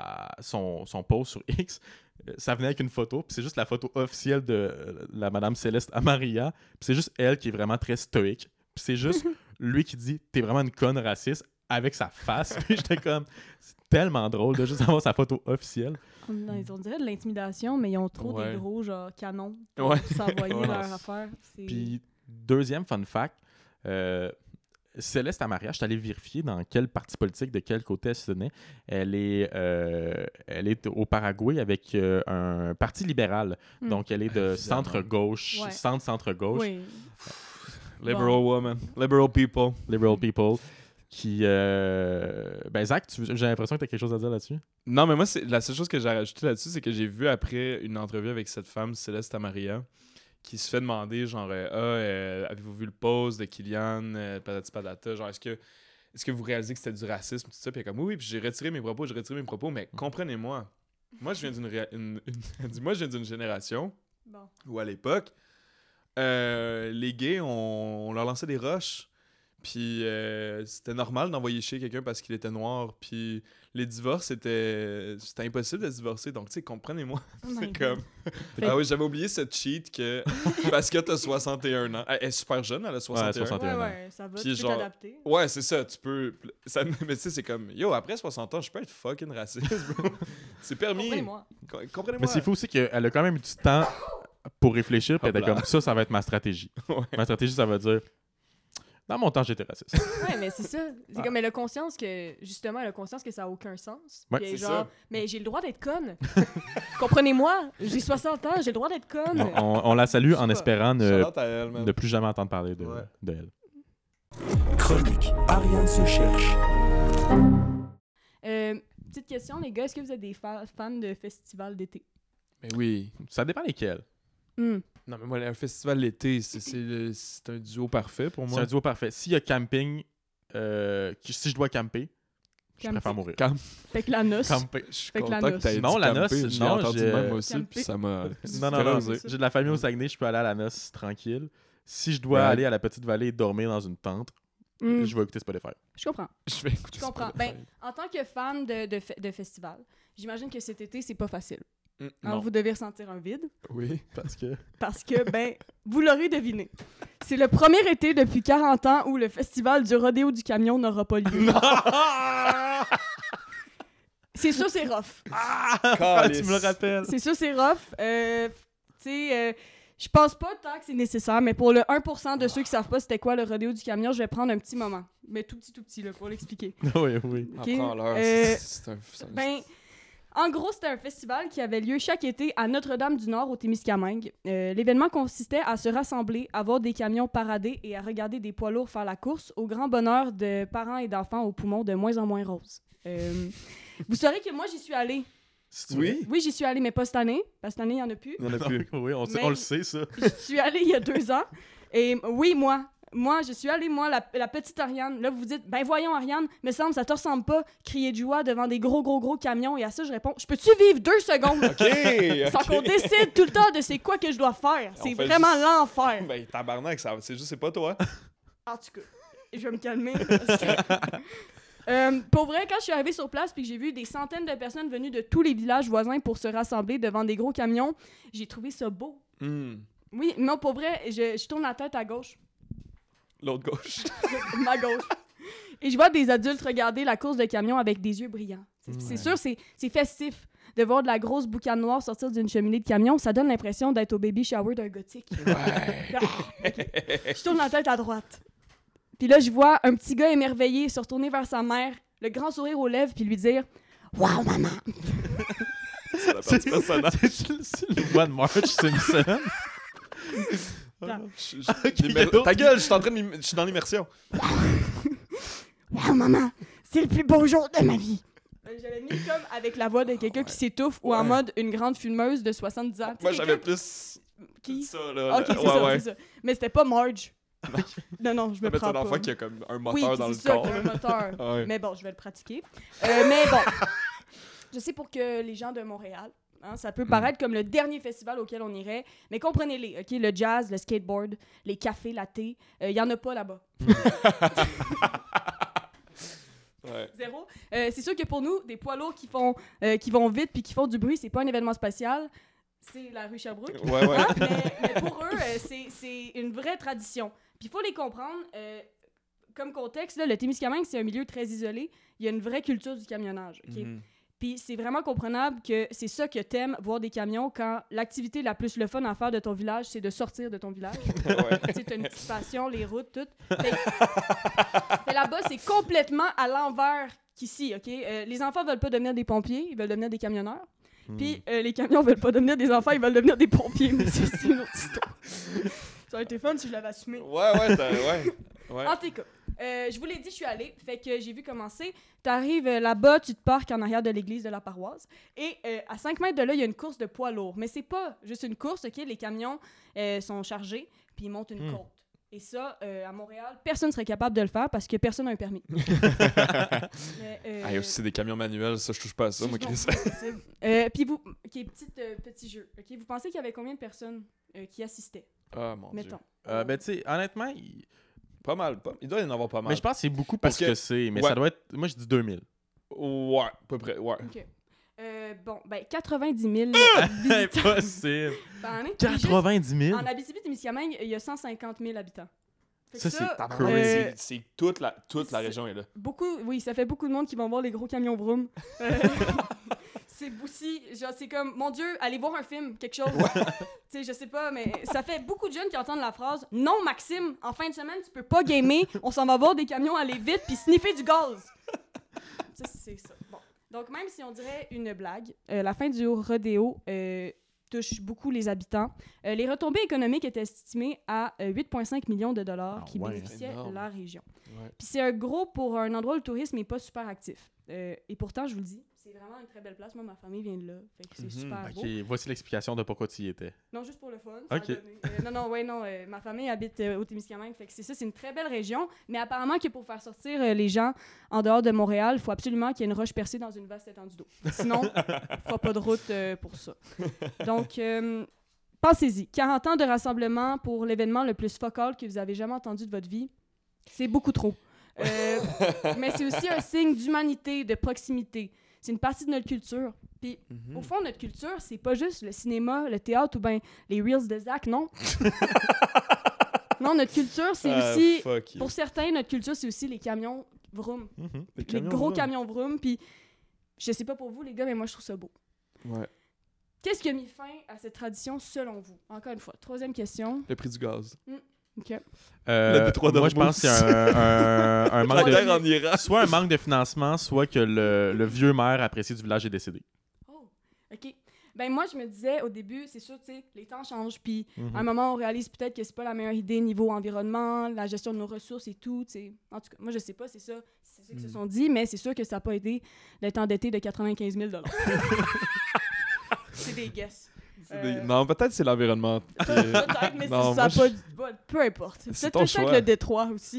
son post sur X, ça venait avec une photo, puis c'est juste la photo officielle de la Madame Céleste Amaria, puis c'est juste elle qui est vraiment très stoïque. Puis c'est juste lui qui dit « T'es vraiment une conne raciste » avec sa face. Puis j'étais comme... C'est tellement drôle de juste avoir sa photo officielle. On dirait de l'intimidation, mais ils ont trop Ouais. des gros, genre, canons pour Ouais. s'envoyer Ouais. leur affaire. C'est- Puis, deuxième fun fact, Céleste Amaria, je suis allé vérifier dans quel parti politique, de quel côté elle se tenait. Elle est au Paraguay avec un parti libéral. Hmm. Donc, elle est de Évidemment. centre-gauche, Ouais. centre-centre-gauche, Oui. Liberal woman. Liberal people. liberal people, qui... Zach, j'ai l'impression que tu as quelque chose à dire là-dessus. Non, mais moi, la seule chose que j'ai rajouté là-dessus, c'est que j'ai vu après une entrevue avec cette femme, Céleste Amaria, qui se fait demander, genre, avez-vous vu le post de Kylian, patati patata, genre, est-ce que vous réalisez que c'était du racisme, tout ça? Puis elle est comme, oui, puis j'ai retiré mes propos, mais comprenez-moi. Moi, je viens d'une génération Bon. où, à l'époque, les gays, on leur lançait des roches. Puis c'était normal d'envoyer chier quelqu'un parce qu'il était noir. Puis les divorces, c'était impossible de se divorcer. Donc, tu sais, comprenez-moi. Oh my C'est God. comme... Ah oui, j'avais oublié cette cheat que... parce que t'as 61 ans. Elle est super jeune, elle a 61. 61 Ouais, ans. ouais, ça va, Puis tu peux genre- t'adapter. Ouais, c'est ça, tu peux... Mais tu sais, c'est comme... Yo, après 60 ans, je peux être fucking raciste, bro. C'est permis. Comprenez-moi. Comprenez-moi. Mais c'est fou aussi qu'elle a quand même eu du temps pour réfléchir, puis elle était Hop là. comme, ça va être ma stratégie. Ouais. Ma stratégie, ça va dire... Dans mon temps, j'étais raciste. Ouais, mais c'est ça. C'est comme, elle a conscience que, justement, elle a conscience que ça n'a aucun sens. Ouais. Puis elle est C'est genre, ça. mais j'ai le droit d'être conne. Comprenez-moi, j'ai 60 ans, j'ai le droit d'être conne. On la salue en Je sais espérant Shout-out à elle, man. ne plus jamais entendre parler Ouais. de elle. Chronique. Ariane se cherche. Petite question, les gars, est-ce que vous êtes des fans de festivals d'été? Mais oui. Ça dépend lesquels. Hmm. Non, mais moi, un festival l'été, c'est un duo parfait pour C'est moi. un duo parfait. S'il y a camping, si je dois camper, je Camper. préfère mourir. Fait que la noce. Camper. Je suis Fait que la content que noce. t'aies Non, dit la camper. noce, J'ai non, entendu j'ai- même aussi, Camper. puis ça m'a... Non, fait non. oser. J'ai de la famille au Saguenay, je peux aller à la noce tranquille. Si je dois Ouais. aller à la petite vallée et dormir dans une tente, Hmm. je vais écouter Spotify. Je comprends. Je vais écouter Je comprends. Spotify. Ben, en tant que fan de festival, j'imagine que cet été, c'est pas facile. Alors, Non. vous devez ressentir un vide. Oui. Parce que... Parce que, ben, vous l'aurez deviné. C'est le premier été depuis 40 ans où le festival du rodéo du camion n'aura pas lieu. C'est ça, c'est rough. tu me le rappelles. C'est ça, c'est rough. Tu sais, je pense pas tant que c'est nécessaire, mais pour le 1% de ceux qui savent pas c'était quoi le rodéo du camion, je vais prendre un petit moment. Mais tout petit, là, pour l'expliquer. oui, oui. Ok? Apprends-leur. Euh, C'est un... Ben, En gros, c'était un festival qui avait lieu chaque été à Notre-Dame-du-Nord, au Témiscamingue. L'événement consistait à se rassembler, à voir des camions parader et à regarder des poids lourds faire la course, au grand bonheur de parents et d'enfants aux poumons de moins en moins roses. Vous saurez que moi, j'y suis allée. Oui? Oui, j'y suis allée, mais pas cette année, parce que cette année, il n'y en a plus. Il y en a plus. Oui, on le sait, ça. Je suis allée il y a 2 ans. Et oui, moi, je suis allée, la petite Ariane. Là, vous vous dites, ben voyons, Ariane, me semble, ça te ressemble pas, crier de joie devant des gros camions. Et à ça, je réponds, je peux-tu vivre 2 secondes? OK! Sans qu'on décide tout le temps de c'est quoi que je dois faire. C'est vraiment l'enfer. Ben, tabarnak, c'est juste, c'est pas toi. En tout cas, je vais me calmer. Parce que... pour vrai, quand je suis arrivée sur place puis que j'ai vu des centaines de personnes venues de tous les villages voisins pour se rassembler devant des gros camions, j'ai trouvé ça beau. Oui, non, pour vrai, je tourne la tête à gauche. L'autre gauche. Ma gauche. Et je vois des adultes regarder la course de camions avec des yeux brillants. C'est sûr, c'est festif. De voir de la grosse boucane noire sortir d'une cheminée de camion, ça donne l'impression d'être au baby shower d'un gothique. Ouais. Okay. Je tourne la tête à droite. Puis là, je vois un petit gars émerveillé se retourner vers sa mère, le grand sourire aux lèvres, puis lui dire « Wow, maman! » C'est la partie personnage. C'est le voix de Marge Simpson. Ta gueule, je suis dans l'immersion. Wow, maman! C'est le plus beau jour de ma vie! J'avais mis comme avec la voix de quelqu'un qui s'étouffe ou en mode une grande fumeuse de 70 ans. Moi, j'avais plus... Qui? Ça, là. Ok, c'est ça. Mais c'était pas Marge. Non, je me prends pas. C'est un enfant qui a comme un moteur oui, dans le c'est ça, corps. qui a un moteur. Ouais. Mais bon, je vais le pratiquer. Mais bon, je sais pour que les gens de Montréal, ça peut paraître comme le dernier festival auquel on irait, mais comprenez-les, OK? Le jazz, le skateboard, les cafés, la thé, il y en a pas là-bas. Ouais. Zéro. C'est sûr que pour nous, des poids lourds qui vont vite puis qui font du bruit, c'est pas un événement spatial. C'est la rue Sherbrooke. Ouais. Hein? Mais pour eux, c'est une vraie tradition. Puis il faut les comprendre. Comme contexte, là, le Témiscamingue, c'est un milieu très isolé. Il y a une vraie culture du camionnage. Okay? Puis c'est vraiment comprenable que c'est ça que t'aimes, voir des camions, quand l'activité la plus le fun à faire de ton village, c'est de sortir de ton village. Ouais. Tu sais, t'as une petite passion, les routes, tout. Mais là-bas, c'est complètement à l'envers qu'ici, OK? Les enfants veulent pas devenir des pompiers, ils veulent devenir des camionneurs. Puis les camions veulent pas devenir des enfants, ils veulent devenir des pompiers. Mais c'est une autre histoire. Ça aurait été fun si je l'avais assumé. Ouais. En tout cas, je vous l'ai dit, je suis allée. Fait que j'ai vu commencer. T'arrives là-bas, tu te parques en arrière de l'église de la paroisse. Et à 5 mètres de là, il y a une course de poids lourds. Mais c'est pas juste une course, OK? Les camions sont chargés, puis ils montent une côte. Et ça, à Montréal, personne ne serait capable de le faire parce que personne n'a un permis. Il y a aussi des camions manuels, ça, je touche pas à ça, moi, Chris. Puis vous, petit jeu, OK? Vous pensez qu'il y avait combien de personnes qui assistaient? Ah, mon Mettons. Dieu. Ben, tu sais, honnêtement, Pas mal. Il doit y en avoir pas mal. mais je pense que c'est beaucoup pour Parce ce que que- c'est. Mais ouais. ça doit être. Moi, je dis 2000. Ouais, à peu près, ouais. OK. Bon, 90 000 visiteurs Impossible. par année. Puis juste 90 000? en Abitibi-Témiscamingue, il y a 150 000 habitants. Fait que Ça, c'est euh, C'est toute la région est là. oui, ça fait beaucoup de monde qui vont voir les gros camions vroom. C'est aussi, genre, c'est comme, mon Dieu, allez voir un film, quelque chose. Tu sais, je sais pas, mais ça fait beaucoup de jeunes qui entendent la phrase « Non, Maxime, en fin de semaine, tu peux pas gamer, on s'en va voir des camions aller vite puis sniffer du gaz. » Ça, c'est ça. Bon. Donc, même si on dirait une blague, la fin du rodéo touche beaucoup les habitants. Les retombées économiques étaient estimées à 8,5 millions de dollars qui bénéficiaient énorme. la région. Ouais. Puis c'est un gros pour un endroit où le tourisme n'est pas super actif. Et pourtant, je vous le dis, c'est vraiment une très belle place. Moi, ma famille vient de là. Fait que c'est super beau. Ok, voici l'explication de pourquoi tu y étais. Non, juste pour le fun. ça a Ok. donné. Ma famille habite au Témiscamingue. Fait que c'est une très belle région. Mais apparemment que pour faire sortir les gens en dehors de Montréal, il faut absolument qu'il y ait une roche percée dans une vaste étendue d'eau. Sinon, on fera pas de route pour ça. Donc, pensez-y. 40 ans de rassemblement pour l'événement le plus focal que vous avez jamais entendu de votre vie, c'est beaucoup trop. Mais c'est aussi un signe d'humanité, de proximité. C'est une partie de notre culture. Puis, au fond, notre culture, c'est pas juste le cinéma, le théâtre ou bien les reels de Zach, non? Non, notre culture, c'est aussi... Pour certains, notre culture, c'est aussi les camions vroom. Les gros camions vroom. Puis, je sais pas pour vous, les gars, mais moi, je trouve ça beau. Ouais. Qu'est-ce qui a mis fin à cette tradition, selon vous? Encore une fois, 3e question. Le prix du gaz. OK. Le détroit moi, je pense que c'est un manque La guerre de... en Iran. Soit un manque de financement, soit que le vieux maire apprécié du village est décédé. Oh, OK. Ben moi, je me disais, au début, c'est sûr, tu sais, les temps changent, puis à un moment, on réalise peut-être que c'est pas la meilleure idée niveau environnement, la gestion de nos ressources et tout, tu sais. En tout cas, moi, je sais pas, c'est ça qu'ils se sont dit, mais c'est sûr que ça n'a pas aidé d'être endetté de 95 000 $. C'est des guesses. Non, peut-être c'est l'environnement. Peut-être, mais Non, ça moi, pas... Peu importe. C'est Peut-être ton choix. le Détroit aussi.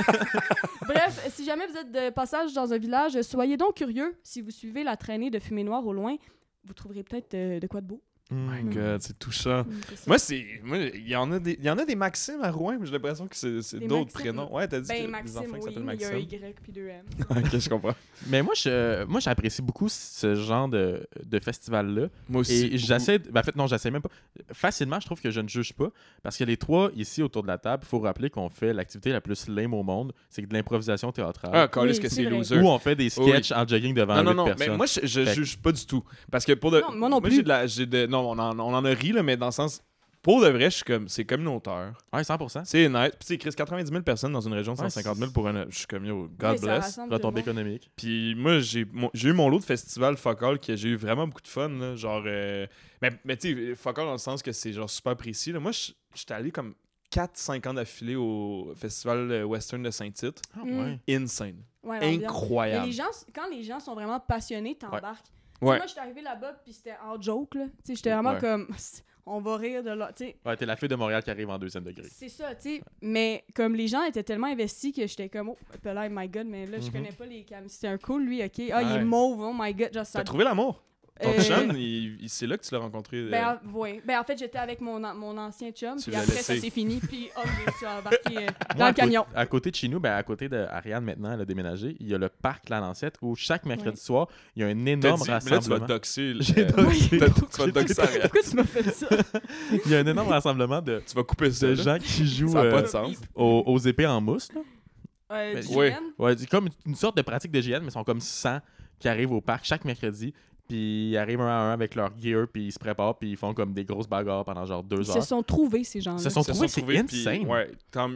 Bref, si jamais vous êtes de passage dans un village, soyez donc curieux. Si vous suivez la traînée de fumée noire au loin, vous trouverez peut-être de quoi de beau. Oh my God, c'est touchant. C'est ça. Moi, il y en a des Maximes à Rouen, mais j'ai l'impression que c'est Des d'autres Maximes? prénoms. Ouais, t'as dit que Ben, les Maxime, enfants qui oui, s'appellent mais il y a un Maxime. Y puis 2 M. Ok, je comprends. Mais moi, j'apprécie beaucoup ce genre de festival-là. Moi aussi. Et beaucoup. j'essaie... En fait, non, j'essaie même pas. Facilement, je trouve que je ne juge pas. Parce que les trois, ici, autour de la table, il faut rappeler qu'on fait l'activité la plus lame au monde. C'est de l'improvisation théâtrale. Ah, calisse Oui, que c'est c'est vrai. loser. Où on fait des sketchs en jogging devant 8 Non, personnes. mais moi, je Fait- juge pas du tout. Parce que pour de... Non, moi non plus. Non, on en a ri, là, mais dans le sens... Pour de vrai, je suis comme... C'est communautaire. Ouais, 100%. C'est honnête. Puis, tu sais, 90 000 personnes dans une région de Ouais, 150 000 pour un... Je suis comme, yo, Oui, God ça bless. rassemble tout le Retombée monde. économique. Puis moi, j'ai eu mon lot de festivals focal que j'ai eu vraiment beaucoup de fun. Là, genre, mais tu sais, focal dans le sens que c'est genre super précis. Là. Moi, j'étais allé comme 4-5 ans d'affilée au festival western de Saint-Tite. Ah, Mm. ouais. Insane. Ouais, l'ambiance. Mais Incroyable. quand les gens sont vraiment passionnés, t'embarques. Tu sais, Ouais. moi, j'étais arrivée là-bas, puis c'était en joke, là. Tu sais, j'étais vraiment Ouais. comme... On va rire de là, tu sais. Ouais, t'es la fille de Montréal qui arrive en 2e degré. C'est ça, tu sais. Mais comme les gens étaient tellement investis que j'étais comme, oh, là, my God, mais là, je Mhm. connais pas les cams. C'était un cool, lui, OK. Ah, il Ouais. est mauve, oh my God. Genre, ça... T'as trouvé l'amour? Ton Euh, chum, c'est là que tu l'as rencontré. Ben, en fait, j'étais avec mon ancien chum, Tu puis l'as après, laissé. ça s'est fini, puis je suis embarqué Moi, dans le camion. À côté de chez nous, à côté d'Ariane maintenant, elle a déménagé, il y a le parc La Lancette où chaque mercredi soir, il y a un T'as énorme dit, mais là, tu vas rassemblement. doxer. J'ai tu doxé. vas doxer Ariane. Pourquoi tu m'as fait ça? Il y a un énorme rassemblement de Tu vas couper ça. là. gens qui jouent Ça n'a pas de sens. aux épées en mousse. Là. Du ouais. GN? Ouais, c'est comme une sorte de pratique de GN, mais ils sont comme 100 qui arrivent au parc chaque mercredi. Puis ils arrivent un à un avec leur gear, puis ils se préparent, puis ils font comme des grosses bagarres pendant genre 2 Ils se heures. sont trouvés, ces gens-là. Ils se sont trouvés, c'est puis, insane. ouais,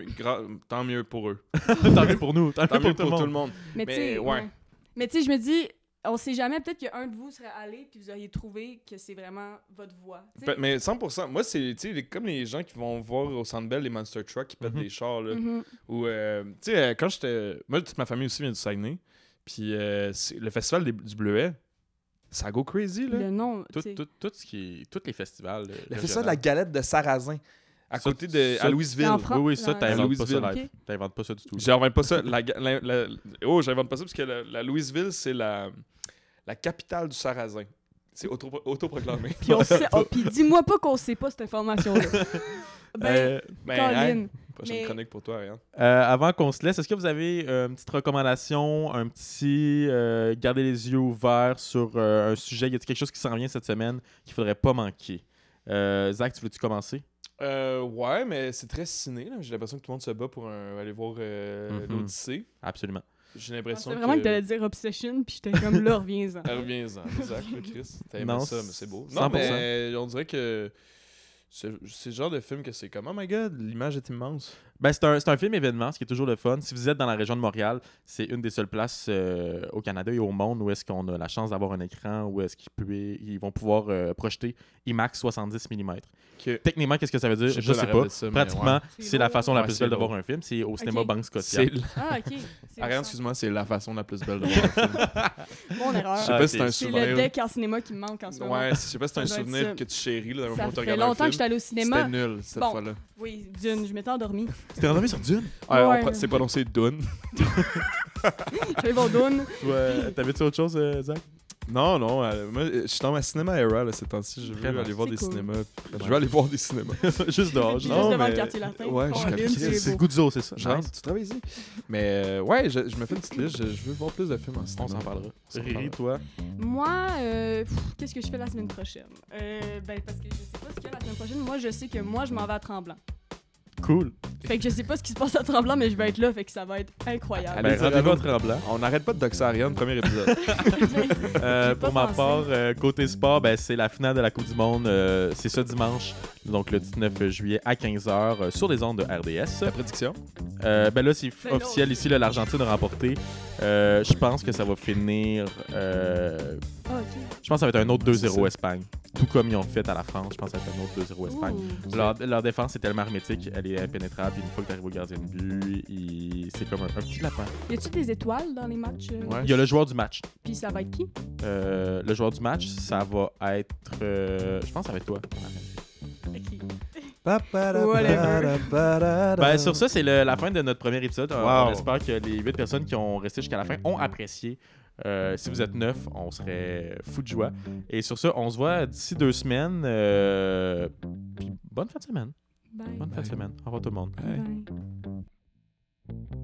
tant mieux pour eux. Tant mieux pour nous, tant Tant mieux mieux pour tout le monde. Mais tu Mais, sais, ouais. ouais. Mais tu sais, je me dis, on sait jamais, peut-être qu'un de vous serait allé puis vous auriez trouvé que c'est vraiment votre voix. Tu sais. Mais 100%. Moi, c'est comme les gens qui vont voir au Centre Bell les Monster Trucks qui pètent Mhm. des chars. Là, Mhm. Ou, tu sais, quand j'étais. Moi, toute ma famille aussi vient du Saguenay. Puis le festival du Bleuet, ça go crazy, là. Le nom, tu sais. Tout ce qui est, tous les festivals. Le festival de la galette de Sarrazin, à Ça, côté de. ça, à Louisville. en France. Oui, ça, Dans- t'inventes pas ça Louisville. live. Ok. T'inventes pas ça du tout. J'invente pas ça. J'invente pas ça parce que la Louisville, c'est la capitale du Sarrazin. C'est autoproclamé. Puis on sait, puis dis-moi pas qu'on sait pas cette information-là. Ben, Ben, Colin. hein, prochaine Mais- chronique pour toi, Ariane. Avant qu'on se laisse, est-ce que vous avez une petite recommandation, un petit garder les yeux ouverts sur un sujet? Y a-t-il quelque chose qui s'en vient cette semaine qu'il faudrait pas manquer? Zach, tu veux-tu commencer? Ouais, mais c'est très ciné. Là. J'ai l'impression que tout le monde se bat pour aller voir l'Odyssée. Absolument. J'ai l'impression c'est vraiment que t'allais dire Obsession, puis j'étais comme là, reviens-en. Reviens-en, Zach, le Chris. T'as aimé Non, ça, mais c'est beau. 100%. Non, mais on dirait que c'est le genre de film que c'est comme, oh my god, l'image est immense. Ben, c'est un film événement, ce qui est toujours le fun. Si vous êtes dans la région de Montréal, c'est une des seules places au Canada et au monde où est-ce qu'on a la chance d'avoir un écran, où est-ce qu'ils vont pouvoir projeter IMAX 70 mm. Que... Techniquement, qu'est-ce que ça veut dire? Je sais pas. Pratiquement, C'est c'est la lourd. façon la Ouais, plus c'est belle de lourd. voir un film. C'est au cinéma Ok. Banque Scotia. Ah, OK. C'est Ariane, au excuse-moi, c'est la façon la plus belle de voir un film. Mon erreur. Je sais pas si c'est un C'est le souvenir. deck en cinéma qui me manque en ce moment. Ouais, je sais pas si c'est un Ça doit être souvenir ça. que tu chéris là, dans le Ça moment où tu fait regardes un longtemps que film. j'étais allé au cinéma. C'était nul cette Bon. fois-là. Oui, Dune, je m'étais endormie. Tu t'es endormi sur Dune? Ouais. C'est prononcé Dune. J'allais voir Dune. Ouais. T'avais-tu autre chose, Zach? Non, moi, je suis dans ma cinéma era là, ces temps-ci. Je veux Vraiment, aller voir c'est des cool. cinémas. Je veux aller voir des cinémas. Juste dehors. Puis juste juste dehors. devant mais- le quartier latin. Ouais, Oh, je Lynn, suis c'est C'est beau. Guzzo, c'est ça. Je rentre, tu travailles ici. Mais ouais, je me fais une petite liste. Je veux voir plus de films en cinéma. On s'en parlera. s'en Riri, parlera. toi? Moi, qu'est-ce que je fais la semaine prochaine? Ben, parce que je sais pas ce qu'il y a la semaine prochaine. Moi, je sais que moi, je m'en vais à Tremblant. Cool. Fait que je sais pas ce qui se passe à Tremblant, mais je vais être là, fait que ça va être incroyable. Allez, Ben, dire rendez-vous allô. à Tremblant. On n'arrête pas de doxer Ariane, premier épisode. J'ai Pour pas ma pensé. part, côté sport, ben, c'est la finale de la Coupe du Monde. C'est ce dimanche, donc le 19 juillet à 15h sur les ondes de RDS. Ta prédiction? Ben là, c'est Ben là, officiel ici, là, l'Argentine a remporté. Je pense que ça va finir Ah, ok. Je pense que ça va être un autre 2-0 Espagne. Tout comme ils ont fait à la France, je pense que ça va être un autre 2-0 Espagne. Leur défense est tellement hermétique, elle est impénétrable. Puis une fois que tu arrives au gardien de but, c'est comme un petit lapin. Y a-tu des étoiles dans les matchs? Il y a le joueur du match. Puis ça va être qui? Le joueur du match, ça va être... je pense que ça va être toi. Ben, sur ça, c'est la fin de notre premier épisode. On espère que les 8 personnes qui ont resté jusqu'à la fin ont apprécié. Si vous êtes 9, on serait fou de joie. Et sur ça, on se voit d'ici 2 semaines. Puis bonne fin de semaine. Bye. Bonne fin de semaine. Au revoir tout le monde. Bye.